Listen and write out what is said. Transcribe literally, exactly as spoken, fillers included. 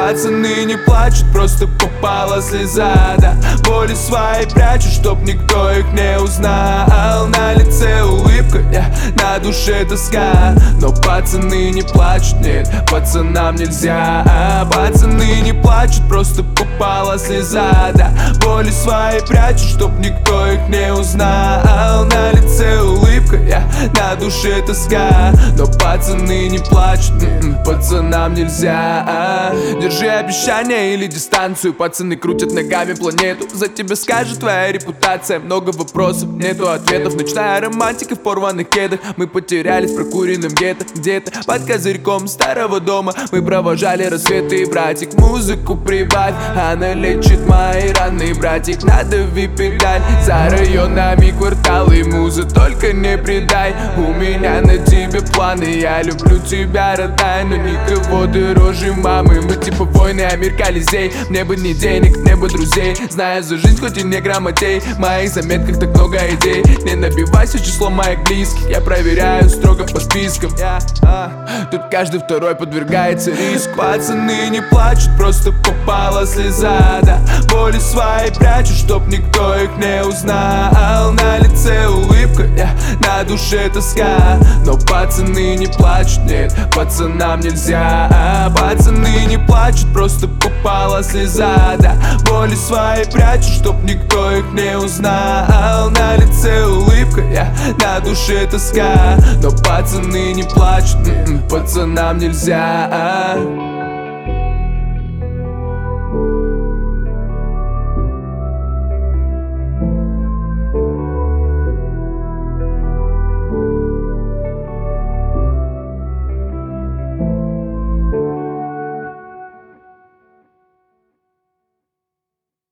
Пацаны не плачут, просто попала слеза, да. Боли свои прячут, чтоб никто их не узнал. На лице улыбка, yeah, на душе тоска. Но пацаны не плачут, нет, пацанам нельзя. Пацаны не плачут, просто попала слеза, да. Боли свои прячут, чтоб никто их не узнал. На лице улыбка, yeah, на душе тоска. Но пацаны не плачут, м-м, пацанам нельзя. Держи обещание или дистанцию. Пацаны крутят ногами планету. За тебя скажет твоя репутация. Много вопросов, нету ответов. Ночная романтика в порванных кедах. Мы потерялись в прокуренном гетто. Где-то под козырьком старого дома мы провожали рассветы. Братик, музыку прибавь, она лечит мои раны. Братик, надави педаль. За районами кварталы музы только не предай. У меня на тебе планы. Я люблю тебя, родная, но никого дороже мамы. Мы типа войны, а мир Колизей. Мне бы не денег, мне бы друзей. Зная за жизнь, хоть и не грамотей. В моих заметках так много идей. Не набивайся число моих близких. Я проверяю строго по спискам. yeah, а. Тут каждый второй подвергается риску. Пацаны не плачут, просто попала слеза, да. Боли свои прячут, чтоб никто их не узнал. На лице улыбка, yeah, на душе тоска. Но пацаны не плачут, нет, пацанам нельзя. Пацаны не плачут, просто попала слеза, да. Боли свои прячут, чтоб никто их не узнал. На лице улыбка, yeah, на душе тоска. Но пацаны не плачут, м-м, пацанам нельзя.